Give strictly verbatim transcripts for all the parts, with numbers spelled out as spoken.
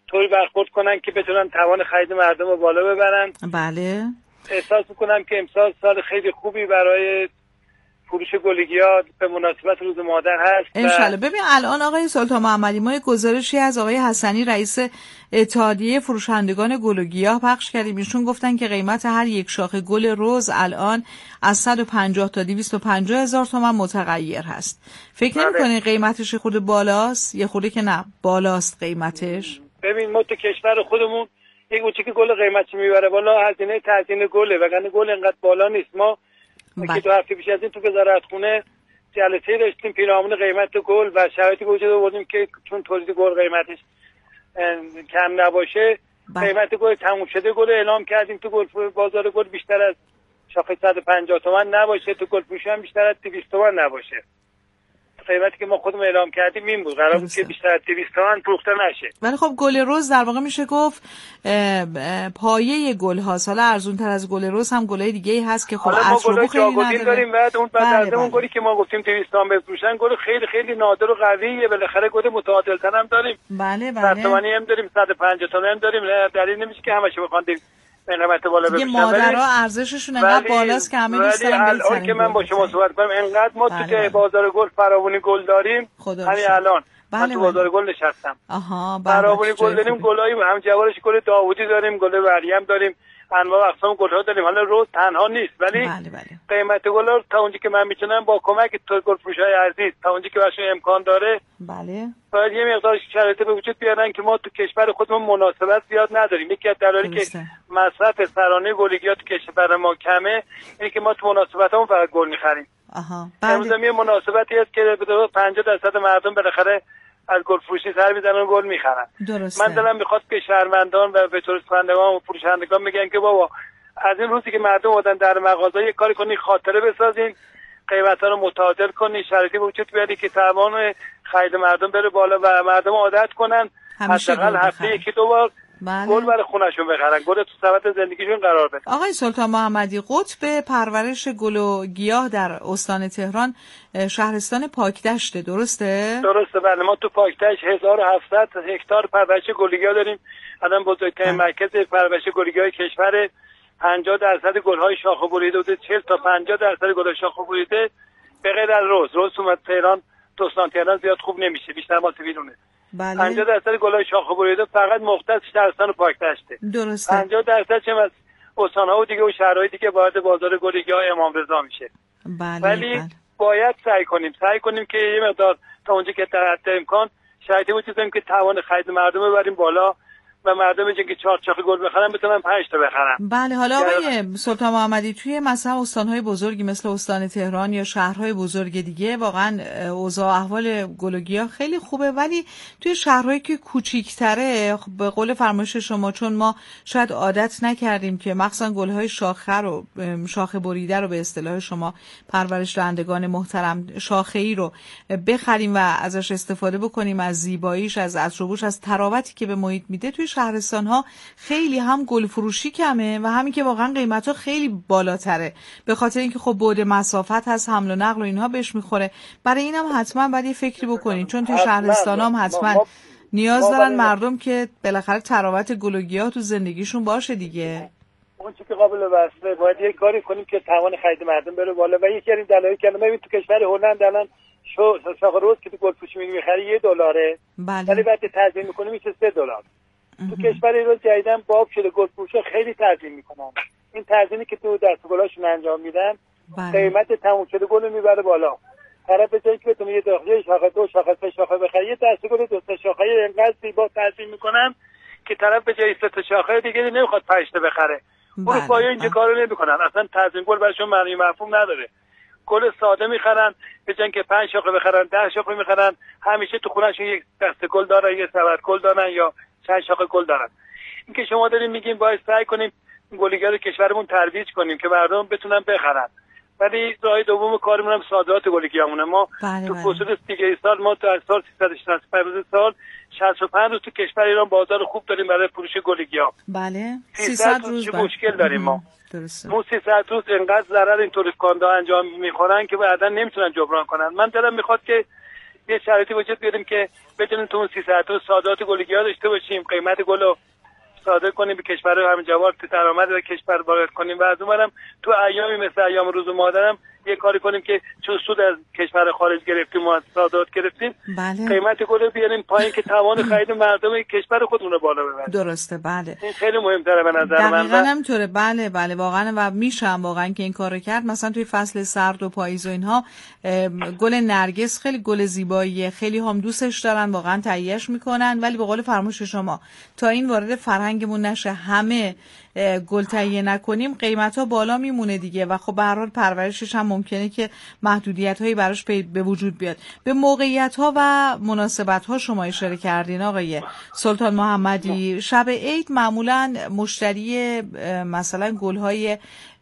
طوری برخورد کنن که بتونن توان خرید مردم رو بالا ببرن. بله. احساس میکنم که امسال سال خیلی خوبی برای فروش گلگیاه به مناسبت روز مادر هست. انشالله. ببین الان آقای سلطان محمدی ما یک گزارشی از آقای حسنی رئیس اتحادیه فروشندگان گل و گیاه پخش کردیم. ایشون گفتن که قیمت هر یک شاخه گل رز الان از صد و پنجاه تا دویست و پنجاه هزار تومان متغیر هست. فکر بله. نمی‌کنی قیمتش خود بالاست؟ یه خورده که نه بالاست قیمتش. ببین ما تو کشور خودمون یک کوچیک گل قیمتش میبره بالا، هزینه تزیین گله، وگرنه گل اینقدر بالا نیست. ما بله. که دو هفته پیش از این تو وزارتخونه جلسه داشتیم پیرامون قیمت گل و شرایطی به وجود آوردیم که چون تولید گل قیمتش کم نباشه، بله. قیمت گل تموم شده گل اعلام کردیم تو گل بازار گل بیشتر از شاخه صد و پنجاه تومان نباشه، تو گل فروشی هم بیشتر از دویست تومان نباشه. قیمتی که ما خودمون اعلام کردیم این بود، قرار بود که بیشتر از دویست تومان فروخته نشه. ولی خب گل رز در واقع میشه گفت اه اه پایه گل هاست. حالا ارزون تر از گل رز هم گلای دیگه ای هست که خب اصلا خیلی نداره. داریم بعد اون بعد بله از اون گلی که ما گفتیم دویست تومان بفروشن، گل خیلی خیلی نادر و قویه، بالاخره گل متعادل تر هم داریم. بله بله. صد تومانی هم داریم، صد و پنجاه تومانی هم داریم. دلیل نمیشه که همش بخوام قیمت بالا بفروشن. دیگه مادرها ارزششون انقدر بالاست که همه دوست دارن بهترین. الان که من با شما صحبت کنم انقدر ما بله تو بله. بازار گل فراوانی گل داریم. همین الان بله من تو بازار گل نشستم. آها فراوانی گل داریم، گلای هم جوارش گل داوودی داریم، گل مریم داریم، انواع اقسام گل‌ها داریم. حالا روز تنها نیست ولی بله بله. قیمت گل‌ها تا اونجا که من میتونم با کمک تو گلفروشای عزیز تا اونجا که براشون امکان داره بله باید یه مقدار شرایط به وجود بیارن که ما تو کشور خودمون مناسبت زیاد نداریم. یکی از دلایلی که مصرف سرانه گلگیاه تو کشور ما کمه اینه که ما تو مناسبتامون فقط گل می‌خریم. آها بله. امروز یه مناسبتی هست که به پنجاه درصد مردم بالاخره از گل فروشی سر میزنن و گل میخرن. درسته. من دلم میخواد که شهروندان و به توریست کنندگان و فروشندگان میگن که بابا از این روزی که مردم بودن در مغازه یه کاری کنین، خاطره بسازین، قیمتا رو متعادل کنین، شرایطی به وجود بیارین که توان خرید مردم بره بالا و مردم عادت کنن حداقل هفته یکی دو بار بله. گل برای خونشون بخرن، گل تو سبد زندگیشون قرار بدن. آقای سلطان محمدی، قطب پرورش گل و گیاه در استان تهران شهرستان پاکدشت، درسته؟ درسته بله. ما تو پاکدشت هزار و هفتصد هکتار پرورش گلگیاه داریم. الان بزرگترین مرکز پرورش گلگیاه کشور. پنجاه درصد گل‌های شاخه بریده بوده، چهل تا پنجاه درصد گل‌های شاخه بریده به غیر از رز. رز تو تهران تو استان تهران زیاد خوب نمیشه، بیشتر ما سیبیلونه. بله. پنجاه درصد گل‌های شاخه بریده فقط مختص شهرستان پاکدشته. درسته. پنجاه درصد چه از استان‌ها و دیگه و شهرهای دیگه وارد بازار گلگیاه امام رضا میشه. بله. ولی بله. باید سعی کنیم سعی کنیم که یه مقدار تا اونجا که در حد امکان شرایطی وجود داره که توان خرید مردم ببریم بالا و مردم اینجا که چهار چاخه گل بخرن بتونن پنج تا بخرن. بله. حالا آقای سلطان محمدی توی مثلا استان‌های بزرگی مثل استان تهران یا شهرهای بزرگ دیگه واقعا اوضاع احوال گل و گیاه خیلی خوبه، ولی توی شهرهایی که کوچیک‌تره به قول فرمایش شما چون ما شاید عادت نکردیم که مخصوصا گل‌های شاخه رو شاخه بریده رو به اصطلاح شما پرورش دهندگان محترم شاخه‌ای رو بخریم و ازش استفاده بکنیم، از زیباییش، از عطربوش، از تراوتی که به محیط میده. توی شهرستان ها خیلی هم گل فروشی کمه و همین که واقعا قیمت ها خیلی بالاتره به خاطر اینکه خب بعد مسافت هست، حمل و نقل و اینها بهش میخوره. برای اینم حتما باید یه فکری بکنین چون توی شهرستان هم حتما نیاز دارن مردم که بالاخره تراوت گل و گیاه تو زندگیشون باشه دیگه. اون چیزی که قابل وصله باید یه کاری کنیم که توان خرید مردم بره بالا و یکی از این دلایلی که الان تو کشور هلند الان شو شاخه رز که تو گل فروشی میخری یه دلاره، ولی وقتی تزیین میکنه میشه سه دلار. تو کشور ایران جدیدن باب شده گل فروشا خیلی تزیین میکنن. این تزیینی که تو دست گلاشون انجام میدن بله. قیمت تموم شده گل میبره بالا. طرف به جایی که بتونه یه داخلی شاخه دو شاخه سه شاخه بخره، یه دسته گل دو تا شاخه اینقدر زیبا تزیین میکنن که طرف به جای سه تا شاخه دیگه نمیخواد پنج تا بخره. اون پایه اینجا کارو نمیکنن، اصلا تزیین گل براشون معنی مفهوم نداره. گل ساده میخرن به جای اینکه پنج شاخه بخرن ده شاخه میخرن، همیشه تو خونهشون یک دسته گل دارن، یه سبد گل دارن یا چند شاخه گل دارن. این که شما دارین میگین باید سعی کنیم گلگیاه کشورمون ترویج کنیم که مردم بتونن بخرن، ولی راه دوم کارمون هم صادرات گلگیاهمونه. ما بله تو بله. خصوص دیگه سال ما در سال سیصد و شصت و پنج روز سال شصت و پنج روز تو کشور ایران بازار خوب داریم برای فروش گلگیاه. بله سیصد روز مشکل داریم ما. درسته. ما سیصد روز انقدر ضرر این توریست کننده انجام میخورن که بعدا نمیتونن جبران کنن. من دلم میخواد که یه شرایطی وجود بیاریم که بتونیم تو اون سیصد تا صادرات گلگیا داشته باشیم، قیمت گل رو صادر کنیم به کشور همین جوار، تو درآمد به کشور وارد کنیم و از اونم تو ایامی مثل ایام روز مادرم یه کاری کنیم که چون سود از کشور خارج گرفتیم و صادرات گرفتیم، بله. قیمت گل رو بیاریم پایین که توان خرید مردم کشور خودمون رو بالا ببریم. درسته، بله. این خیلی مهم‌تره به نظر من. دقیقاً همینطوره. بله بله واقعا و میشم واقعا که این کارو کرد. مثلا توی فصل سرد و پاییز و اینها گل نرگس خیلی گل زیباییه، خیلی هم دوستش دارن، واقعا تهیه‌اش میکنن، ولی به قول فرمایش شما تا این وارد فرهنگمون نشه همه گل تهیه نکنیم قیمت‌ها بالا میمونه دیگه و خب به هر حال پرورشش هم ممکنه که محدودیت‌هایی براش به وجود بیاد. به موقعیت‌ها و مناسبت‌ها شما اشاره کردین آقای سلطان محمدی. شب عید معمولاً مشتری مثلا گل‌های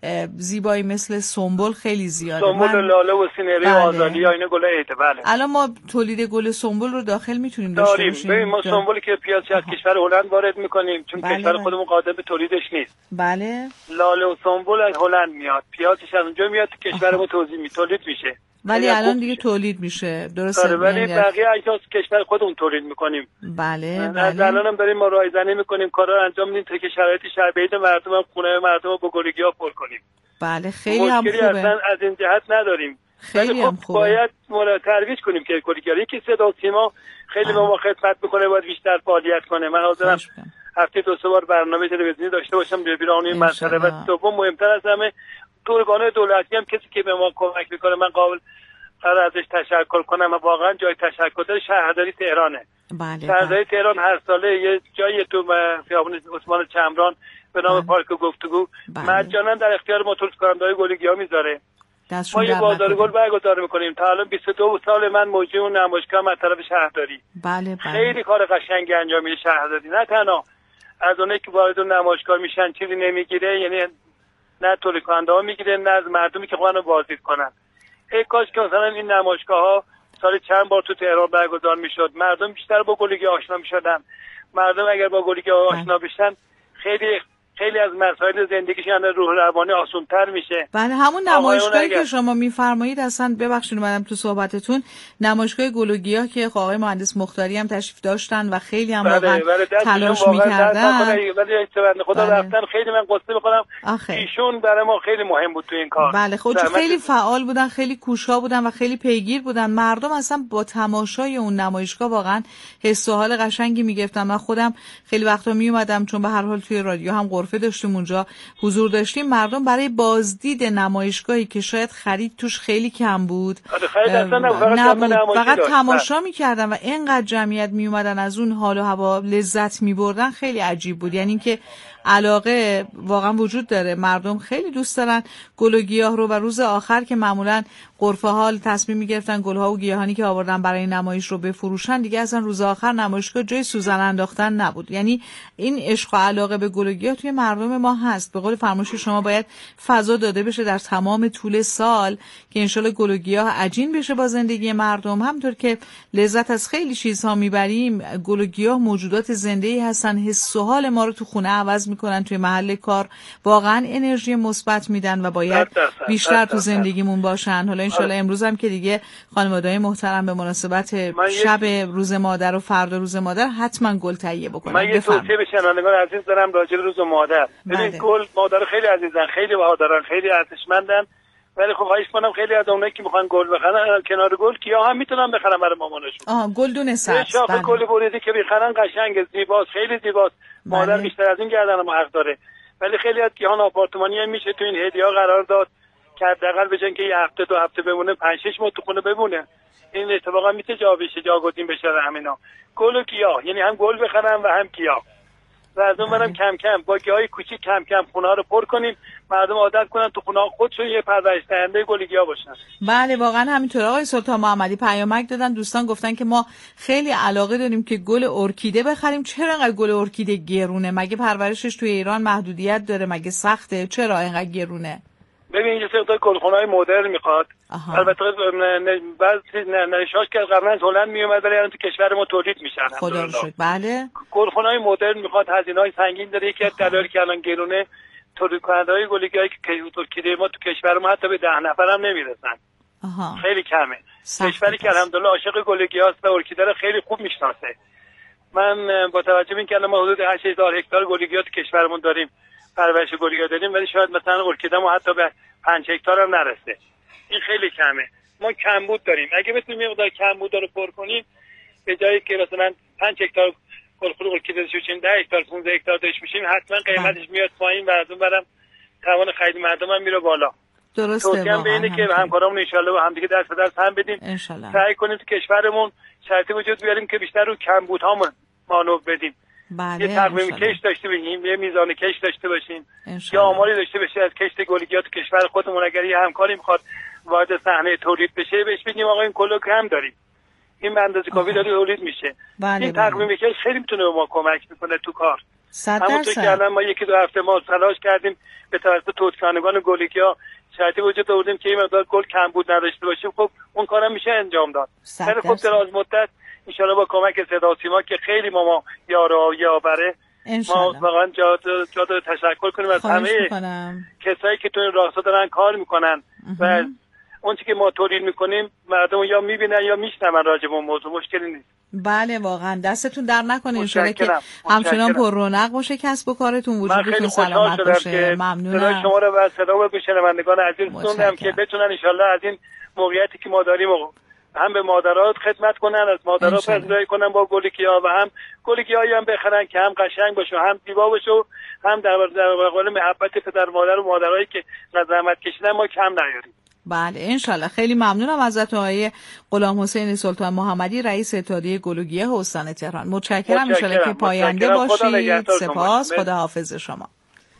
زیبایی مثل سنبل خیلی زیاده. سنبل و لاله و سینری و آزالیا اینا گل عیده. بله. الان ما تولید گل سنبل رو داخل میتونیم داشته باشیم. داریم. ما سنبلی که پیاز از کشور هلند وارد میکنیم چون بله کشور بله. خودمون قادر به تولیدش نیست. بله. لاله و سنبل از هلند میاد. پیازش از اونجا میاد تو کشورمون توزیع می تولید میشه. ولی الان دیگه میشه. تولید میشه. درسته. ولی بقیه اجناس کشور خودمون تولید میکنیم. بله بله. از الانم داریم ما رایزنی میکنیم، کارا انجام میدیم تا که شرایط شب عید مردم هم خونه مردم رو با گلگیا پر کنیم. بله خیلی هم خوبه. اصلا از این جهت نداریم. خیلی هم خوبه. باید ما ترویج کنیم که گلگیاری که صدا و سیما خیلی به ما خدمت میکنه، باید بیشتر فعالیت کنه. من حاضرم هفته دو سه بار برنامه تلویزیونی داشته باشم به بیرون این مسئله. و دوم مهمتر از همه ارگان‌های دولتی هم کسی که به ما کمک میکنه من قابل قرار ازش تشکر کنم و واقعا جای تشکر داره شهرداری تهرانه. بله. شهرداری تهران هر ساله یه جایی تو خیابون عثمان چمران به نام پارک گفتگو مجانا در اختیار ما تولید کننده‌های گلگیا میذاره. ما یه بازار گل برگزار میکنیم. تا الان بیست و دو سال من موجود اون نمایشگاه از طرف شهرداری. بله بله. خیلی کار قشنگی انجام میده شهرداری. نه تنها از اونایی که وارد اون نمایشگاه میشن چیزی نمیگیره، یعنی نه تولید کننده‌ها میگیره نه از مردمی که خودشون بازدید کنن. ای کاش که مثلا این نمایشگاه‌ها سال چند بار تو تهران برگزار میشد، مردم بیشتر با گلگیا آشنا میشدن. مردم اگر با گلگیا آشنا بشن خیلی خیلی از مسائل زندگیشون روح روانی آسان‌تر میشه. بله همون نمایشگاهی که شما میفرمایید اصلا ببخشید اومدم تو صحبتتون، نمایشگاه گل و گیاه که آقای مهندس مختاری هم تشریف داشتن و خیلی هم واقعا بله تلاش می‌کردن. ولی خدا بله. رفتن خیلی من قصه می‌خورم. ایشون برای ما خیلی مهم بود تو این کار. بله خودشون خیلی فعال بودن، خیلی کوشا بودن و خیلی پیگیر بودن. مردم اصلا با تماشای اون نمایشگاه واقعا حس و حال قشنگی می‌گرفتن. من خودم خیلی وقتا میومدم چون به هر حال توی رادیو هم غرفه داشتیم اونجا حضور داشتیم، مردم برای بازدید نمایشگاهی که شاید خرید توش خیلی کم بود نبود فقط تماشا میکردن و اینقدر جمعیت میومدن از اون حال و هوا لذت میبردن، خیلی عجیب بود. یعنی که علاقه واقعا وجود داره، مردم خیلی دوست دارن گل و گیاه رو و روز آخر که معمولا غرفه ها تصمیم میگرفتن گلها و گیاهانی که آوردن برای نمایش رو بفروشن، دیگه اصلا روز آخر نمایشگاه جای سوزن انداختن نبود. یعنی این عشق و علاقه به گل و گیاه توی مردم ما هست. به قول فرمایش شما باید فضا داده بشه در تمام طول سال که انشالله گل و گیاه عجین بشه با زندگی مردم. همونطور که لذت از خیلی چیزها میبریم، گل و گیاه موجودات زنده‌ای هستن، حس و حال ما رو تو خونه عوض میکنن، توی محل کار واقعا انرژی مثبت میدن و باید بیشتر تو زندگیمون باشن. حالا انشالله امروز هم که دیگه خانواده‌های محترم به مناسبت شب روز مادر و فردا روز مادر حتما گل تهیه بکنن. من یه توصیه به شنوندگان عزیز دارم راجع به روز مادر. ببین گل مادر خیلی عزیزن، خیلی بهادرن، خیلی ارزشمندن، ولی خب خواهش کنم خیلی از اونایی که میخوان گل بخرن کنار گل گیاه هم میتونن بخرن برای مامانشون. آها گلدون سبز. شاخه گل بریده که بخرن قشنگ زیباست، خیلی زیباست. مادر بله. بیشتر از این گردن ما حق داره. ولی خیلی از گیاهان آپارتمانی هم میشه تو این هدیه‌ها قرار داد که حداقل بجن که یه هفته دو هفته بمونه، پنج شش ماه تو خونه بمونه. این اتفاقا میشه جا بشه، جاگزین بشه همینا. گل و گیاه، یعنی هم گل بخرن و هم گیاه. و از اون برم کم کم با گیاهای کوچیک کم کم خونه ها رو پر کنیم، مردم عادت کنن تو خونه ها خودشون یه پرورش دهنده گل گیاه باشن. بله واقعا همینطور. آقای سلطان محمدی پیامک دادن، دوستان گفتن که ما خیلی علاقه داریم که گل ارکیده بخریم. چرا انقدر گل ارکیده گرونه؟ مگه پرورشش توی ایران محدودیت داره؟ مگه سخته؟ چرا انقدر گرونه؟ ببین یه سری گلخونه‌های مدرن میخواد. البته بعضی نشاش که قبلا از هلند میومد ولی الان تو کشور ما تولید میشن. خدا رو شکر. بله. گلخونه‌های مدرن میخواد، هزینه‌های سنگین داره. یکی از دلایلی که الان گرونه تولید کننده‌های گلگیاهی که ارکیده ما تو کشور ما حتی به ده نفر هم نمیرسن. آها. خیلی کمه. کشوری که الحمدلله عاشق گلگیاست و ارکیده رو خیلی خوب میشناسه. من با توجه به اینکه الان ما حدود هشت هزار هکتار گلگیا تو کشورمون داریم، پرورش گلگیا داریم، ولی شاید مثلا ارکیده‌مون حتی به پنج هکتار هم نرسه. این خیلی کمه. ما کمبود داریم. اگه بتونیم یه مقدار کمبود رو پر کنیم، به جایی که مثلا پنج هکتار گلخور ارکیده داشته باشیم، ده هکتار پانزده هکتار داشته باشیم، حتما قیمتش میاد پایین و از اون برم توان خرید مردم هم میره بالا. درسته. توصیه‌ام به اینه که همکارامون ان شاءالله با هم دیگه دست به دست هم بدیم، سعی کنیم تو کشورمون شرایطی وجود بیاریم که بیشتر رو کمبودهامون مانور بدیم. بله. یه تقویم کش داشته باشیم، یه میزان کش داشته باشیم، یا آماری داشته باشیم از کشت گلگیا تو کشور خودمون. اگر یه همکاری میخواد وارد صحنه تولید بشه، بهش بگیم آقا این کلو کم داریم، این به اندازه کافی داره تولید میشه. بله این بله. تقویم کش خیلی میتونه به ما کمک میکنه تو کار. همونطور که الان ما یکی دو هفته ما تلاش کردیم به توسط توسعه‌کنندگان گلگیا شرایطی وجود آوردیم که این مقدار گل کمبود نداشته باشیم. خب اون کارم میشه انجام داد. خیلی خوب دراز مدت ان شاءالله با کمک صدا و سیما که خیلی ما ما یارا یاوره، ما واقعا جا جا تشکر کنیم از همه کسایی که تو این راستا دارن کار میکنن و اون چیزی که ما تولید میکنیم مردم یا میبینن یا میشنون راجع به اون موضوع. مشکلی نیست. بله واقعا دستتون در نکنه، ان شاءالله که همچنان پر رونق باشه کسب و کارتون، وجودتون سلامت باشه. ممنونم. شما رو و صدا و شنوندگان عزیز خوندم که بتونن ان شاءالله از این موقعیتی که ما داریم هم به مادرات خدمت کنن، از مادرات پذیرایی کنن با گلگیا و هم گلگیایی هم بخرن که هم قشنگ باشه، هم زیبا باشه، هم در واقع محبت پدر مادر و مادرایی که زحمت کشیدن ما کم نیاریم. بله انشالله. خیلی ممنونم ازت آقای غلام حسین سلطان محمدی، رئیس اتحادیه گلوگیا استان تهران. متشکرم. انشالله که پاینده باشید. سپاس. خدا حافظ شما.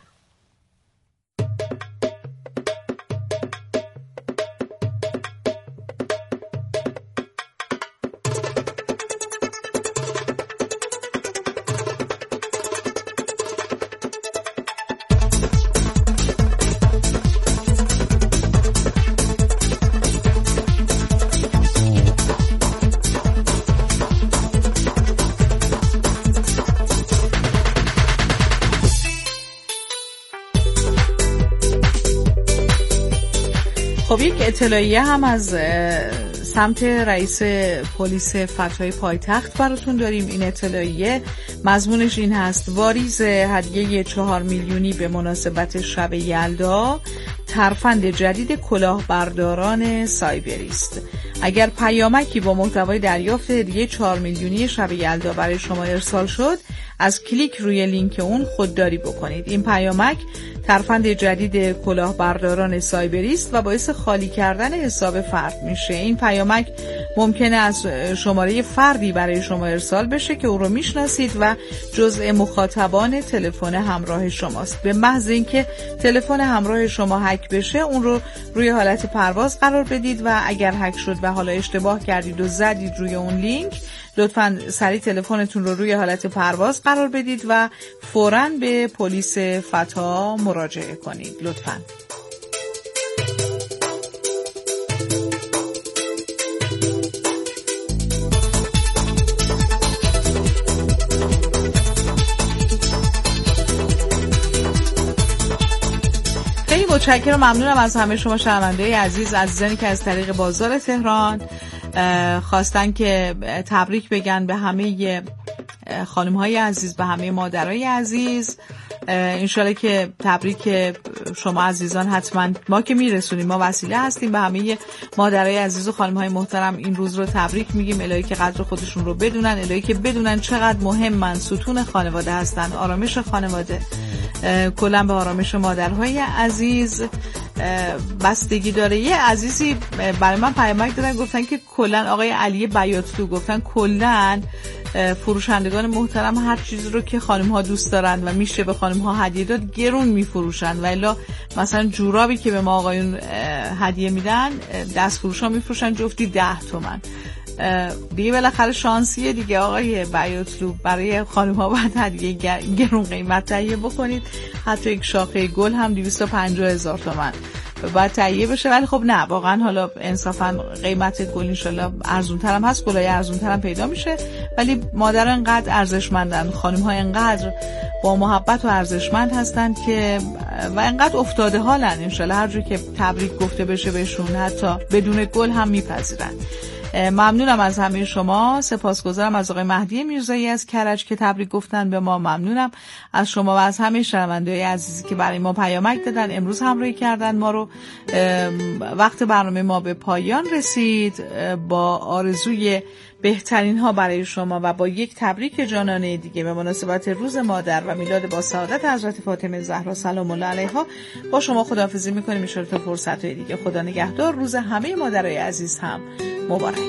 خب یک اطلاعیه هم از سمت رئیس پلیس فتای پایتخت براتون داریم. این اطلاعیه مضمونش این هست: واریز هدیه چهار میلیونی به مناسبت شب یلدا، ترفند جدید کلاهبرداران سایبری است. اگر پیامکی با محتوای دریافت هدیه چهار میلیونی شب یلدا برای شما ارسال شد، از کلیک روی لینک اون خودداری بکنید. این پیامک ترفند جدید کلاهبرداران سایبری است و باعث خالی کردن حساب فرد میشه. این پیامک ممکنه از شماره فردی برای شما ارسال بشه که او رو میشناسید و جزء مخاطبان تلفن همراه شماست. به محض اینکه تلفن همراه شما هک بشه، اون رو روی حالت پرواز قرار بدید و اگر هک شد و حالا اشتباه کردید و زدید روی اون لینک، لطفاً سریع تلفنتون رو روی حالت پرواز قرار بدید و فوراً به پلیس فتا مراجعه کنید. لطفاً. خیلی متشکرم، ممنونم از همه شما شنونده‌های عزیز، عزیزانی که از طریق بازار تهران خواستن که تبریک بگن به همه خانم‌های عزیز، به همه مادرای عزیز. انشالله که تبریک شما عزیزان حتما ما که میرسونیم، ما وسیله هستیم، به همه مادرای عزیز و خانم‌های محترم این روز رو تبریک میگیم. الهی که قدر خودشون رو بدونن، الهی که بدونن چقدر مهمن، ستون خانواده هستن، آرامش خانواده، کلا به آرامش مادرهای عزیز بستگی داره. یه عزیزی برای من پیامک دادن، گفتن که کلا آقای علی بیاتلو گفتن کلا فروشندگان محترم هر چیزی رو که خانم ها دوست دارن و میشه به خانم ها هدیه داد گرون میفروشن، و الا مثلا جورابی که به ما آقایون هدیه میدن دست فروش ها میفروشن جفتی ده تومن. دیگه بالاخره شانسیه دیگه آقای بیاتلو، برای خانم ها باید هدیه گرون قیمت تهیه بکنید. حتی یک شاخه گل هم دویست و پنجاه هزار تومن باید تهیه بشه. ولی خب نه، واقعا حالا انصافا قیمت گل ان شاء الله ارزان‌تر هم هست، گلای ارزان‌تر هم پیدا میشه، ولی مادر انقدر ارزشمندن، خانم‌ها انقدر با محبت و ارزشمند هستن که و انقدر افتاده حالن، ان شاء الله هر جور که تبریک گفته بشه بهشون حتی بدون گل هم میپذیرن. ممنونم از همه شما، سپاسگزارم از آقای مهدی میرزایی از کرج که تبریک گفتن به ما. ممنونم از شما و از همه شنونده‌های عزیزی که برای ما پیامک دادن، امروز همراهی کردن ما رو. وقت برنامه ما به پایان رسید، با آرزوی بهترین ها برای شما و با یک تبریک جانانه دیگه به مناسبت روز مادر و میلاد با سعادت حضرت فاطمه زهرا سلام الله علیها با شما خداحافظی میکنیم. ان شاء الله تا فرصت های دیگه. خدا نگهدار. روز همه مادرای عزیز هم مبارک.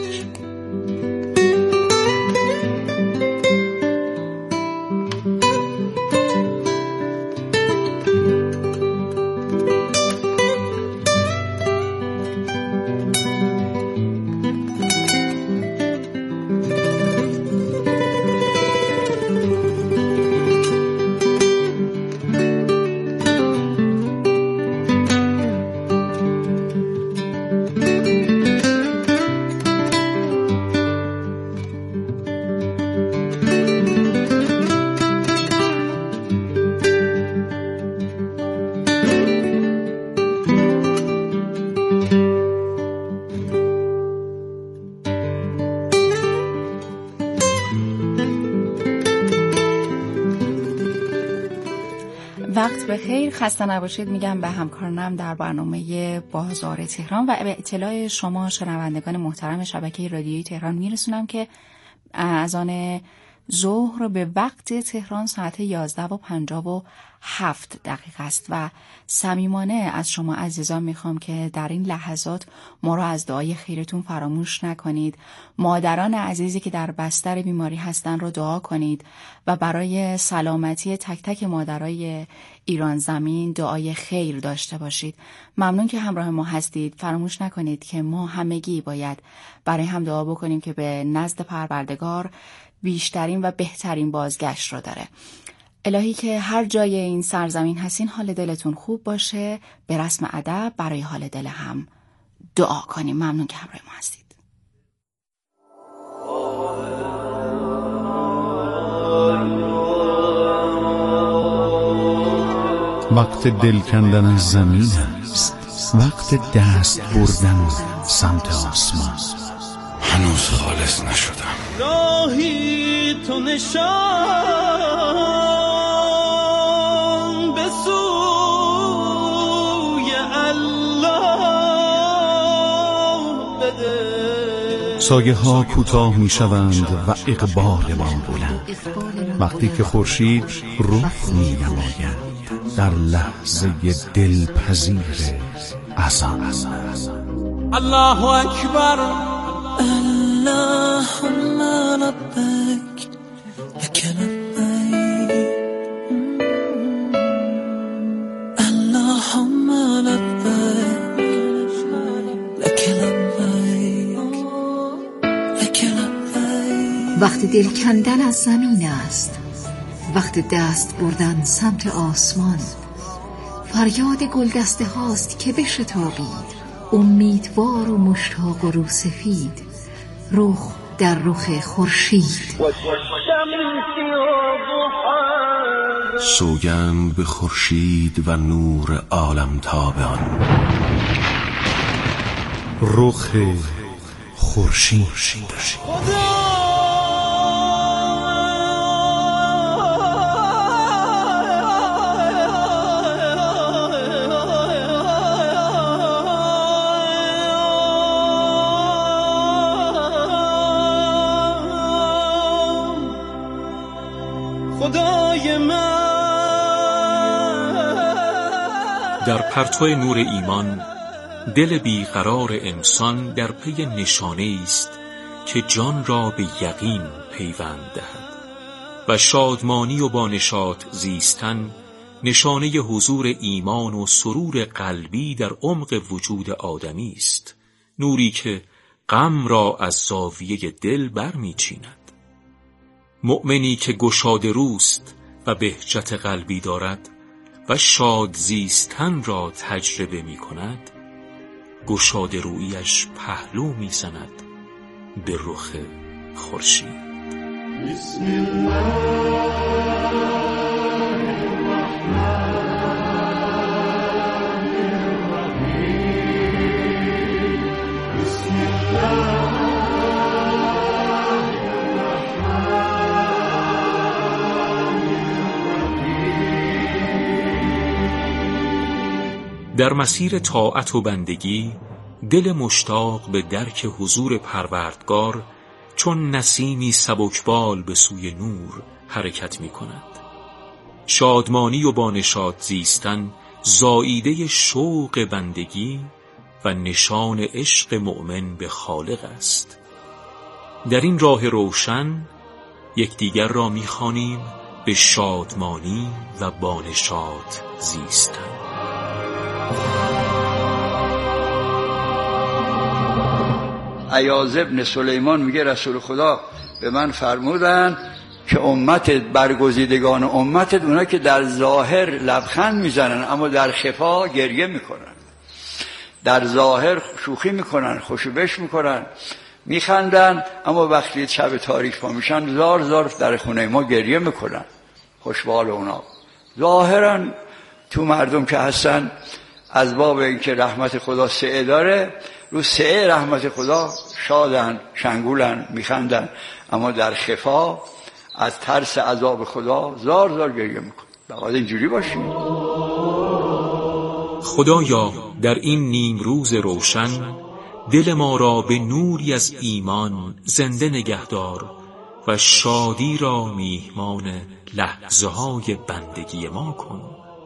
وقت بخیر، خسته نباشید میگم به همکارانم در برنامه بازار تهران و به اطلاع شما شنوندگان محترم شبکه رادیویی تهران میرسونم که از آن ظهر به وقت تهران ساعت یازده و پنجاه و هفت دقیقه است و صمیمانه از شما عزیزان میخوام که در این لحظات ما رو از دعای خیرتون فراموش نکنید. مادران عزیزی که در بستر بیماری هستن رو دعا کنید و برای سلامتی تک تک مادرای ایران زمین دعای خیر داشته باشید. ممنون که همراه ما هستید. فراموش نکنید که ما همگی باید برای هم دعا بکنیم که به نزد پروردگار بیشترین و بهترین بازگشت رو داره. الهی که هر جای این سرزمین هستین حال دلتون خوب باشه. به رسم ادب برای حال دل هم دعا کنیم. ممنون که همراه ما هستید. وقت دل کندن از زمین است، وقت دست بردن سمت آسمان. هنوز خالص نشدم. راهی تو نشان به سوی الله بده. سایه ها کوتاه می شوند و اقبال ما بلند. وقتی که خورشید رخ می نماید در لحظه دلپذیر اذان. الله اکبر. اللهم لبیک لک لبیک اللهم لبیک لک لبیک لک لبیک. وقت دل کندن از زمین است، وقت دست بردن سمت آسمان. فریاد گلدسته هاست که بشتابید، امیدوار و مشتاق و روسفید، رخ در رخ خورشید. سوگند به خورشید و نور عالم تابان. رخ خورشید. در پرتو نور ایمان دل بیقرار انسان در پی نشانه است که جان را به یقین پیوند دهد و شادمانی و با نشاط زیستن نشانه حضور ایمان و سرور قلبی در عمق وجود آدمی است، نوری که غم را از زاویه دل برمی‌چیند. مؤمنی که گشاده روست و بهجت قلبی دارد و شاد زیستن را تجربه می کند، گشاده رویش پهلو می زند به رخ خورشید. بسم الله در مسیر طاعت و بندگی دل مشتاق به درک حضور پروردگار چون نسیمی سبکبال به سوی نور حرکت می کند. شادمانی و با نشاط زیستن زائیده شوق بندگی و نشان عشق مؤمن به خالق است. در این راه روشن یکدیگر را می خوانیم به شادمانی و با نشاط زیستن. ایاز ابن سلیمان میگه رسول خدا به من فرمودن که امتت، برگزیدگان امتت، اونا که در ظاهر لبخند میزنن اما در خفا گریه میکنن، در ظاهر شوخی میکنن، خوشوبش میکنن، میخندن، اما وقتی شب تاریک پا میشن زار زار در خونه ما گریه میکنن. خوشبال اونا ظاهرا تو مردم که هستن از باب اینکه رحمت خدا سعه داره، رو سعه رحمت خدا شادن، شنگولن، میخندن، اما در خفا از ترس عذاب خدا زار زار گریه میکن. باید اینجوری باشیم. خدایا در این نیم روز روشن دل ما را به نوری از ایمان زنده نگهدار و شادی را میهمان لحظه های بندگی ما کن.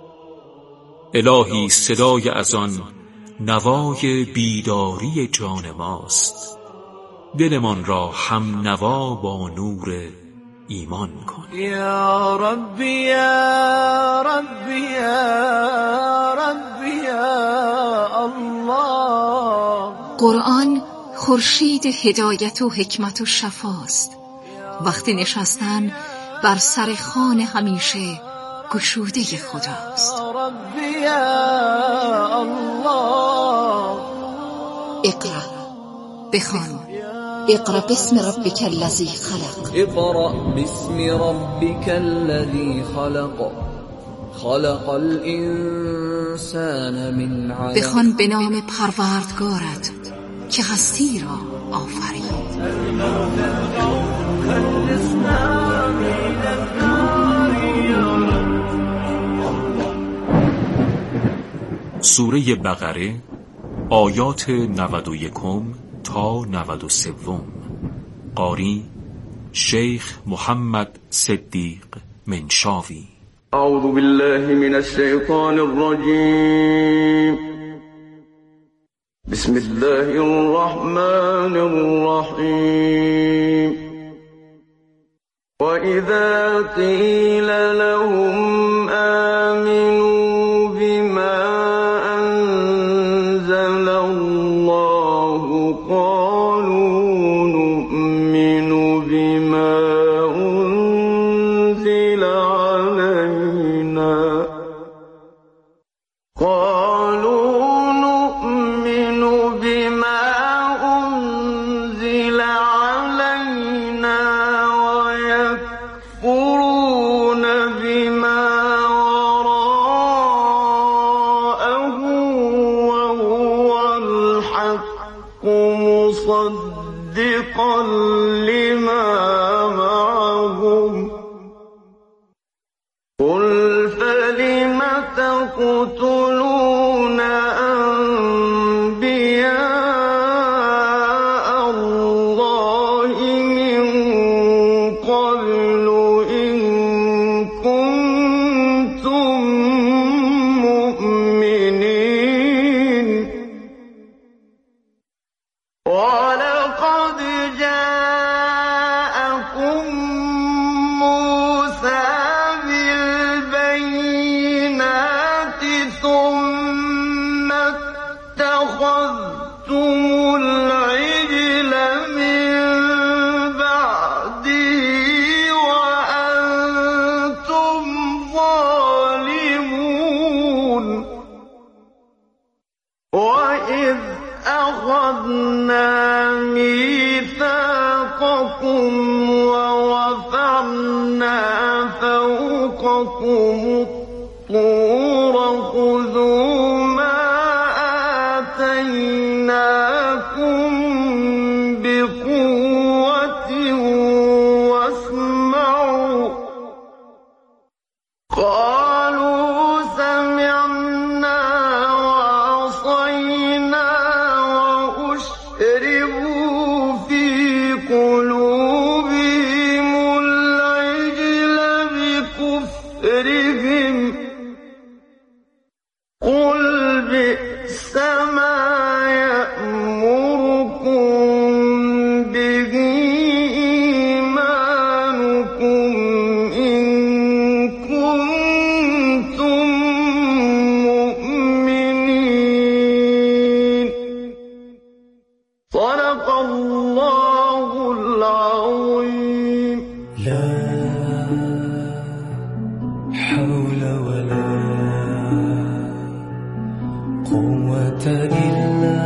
الهی صدای اذان نوای بیداری جان ماست، دلمان را هم نوا با نور ایمان کن. یا ربی یا ربی یا ربی یا الله. قرآن خورشید هدایت و حکمت و شفاست. وقتی نشستن بر سر خوان همیشه گشوده خداست. یا ربی یا الله. اقرأ، بخوان. اقرأ باسم ربک الذی خلق. اقرأ باسم ربک الذی خلق. خلق الانسان من علق. بخوان به نام پروردگارت که هستی را آفرید. سوره بقره آیات نود و یک تا نود و سه. قاری شیخ محمد صدیق منشاوی. اعوذ بالله من الشیطان الرجیم. بسم الله الرحمن الرحیم. وَإِذَا قِيلَ لَهُمْ آمِنُوا بِمَا أَنزَلَ اللَّهُ قَالُوا نُؤْمِنُ بِمَا أُنزِلَ عَلَيْنَا قَالُوا نُؤْمِنُ بِمَا أُنزِلَ عَلَيْنَا وَيَكْفُرُونَ بِمَا وَرَاءَهُ وَهُوَ الْحَقُّ مُصَدِّقًا لِمَا مَعَهُمْ. قُلْ فَلِمَ تَقْتُلُونَ أَنبِيَاءَ اللَّهِ مِن قَبْلُ إِن كُنتُم مُّؤْمِنِينَ. وَلَقَدْ جَاءَكُم مُّوسَىٰ بِالْبَيِّنَاتِ ثُمَّ أخذنا ميثاقكم ورفعنا فوقكم الطور خذوا ما آتيناكم بقوة واسمعوا قالوا سمعنا وعصينا وأشربوا في قلوبهم العجل بكفرهم قل بئس ما يأمركم به إيمانكم إن كنتم مؤمنين صدق الله العظيم. لا حول ولا قوة إلا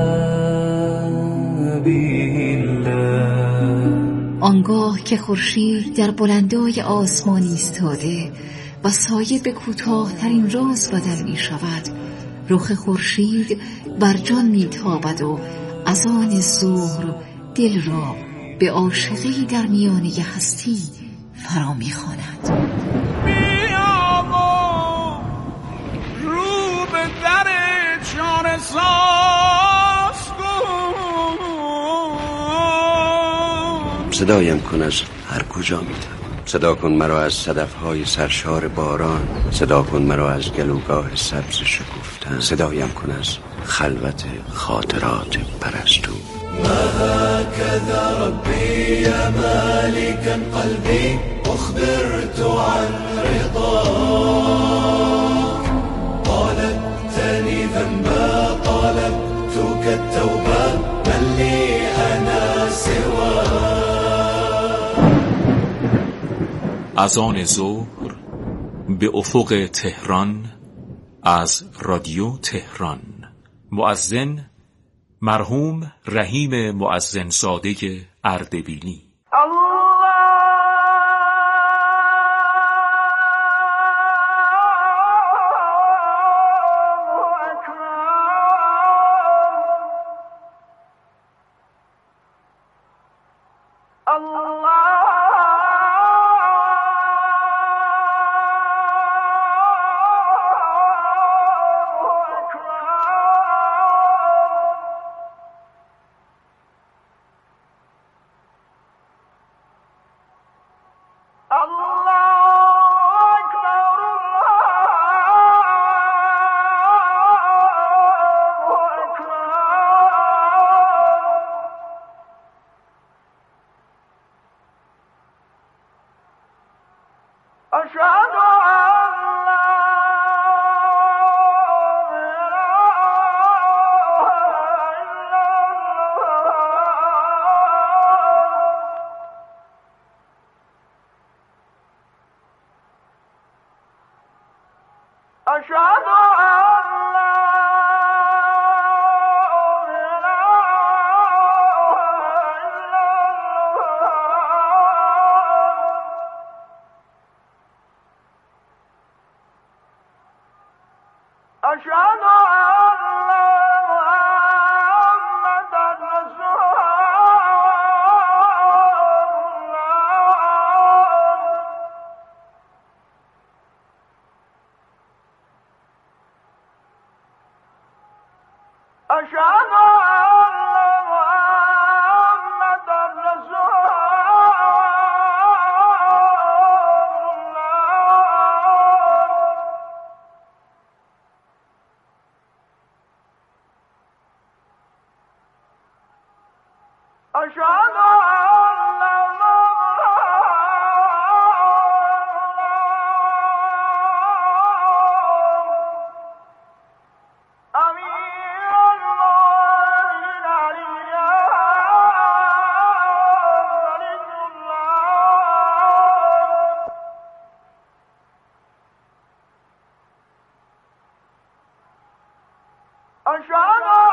بالله. آنگاه که خورشید در بلندای آسمان ایستاده و سایه به کوتاه‌ترین راز بدل می شود، رخ خورشید بر جان می تابد و از آن ظهر دل را به عاشقی در میانه هستی فرا می خواند. بیا و رو به در چاره ساز کن. صدایم کن از هر کجا می توان. صدا کن مرا از صدفهای سرشار باران. صدا کن مرا از گلوگاه سبز شکفتن. صدایم کن از خلوت خاطرات پرستو. ما هكذا ربي يا مالكا قلبي أخبرت عن رضاك طالبتني ذنبا طالبتك التوبة من لي أنا سواك. از آن ظهر به افق تهران از رادیو تهران. مؤذن مرحوم رحیم مؤذن زاده اردبیلی. أشهد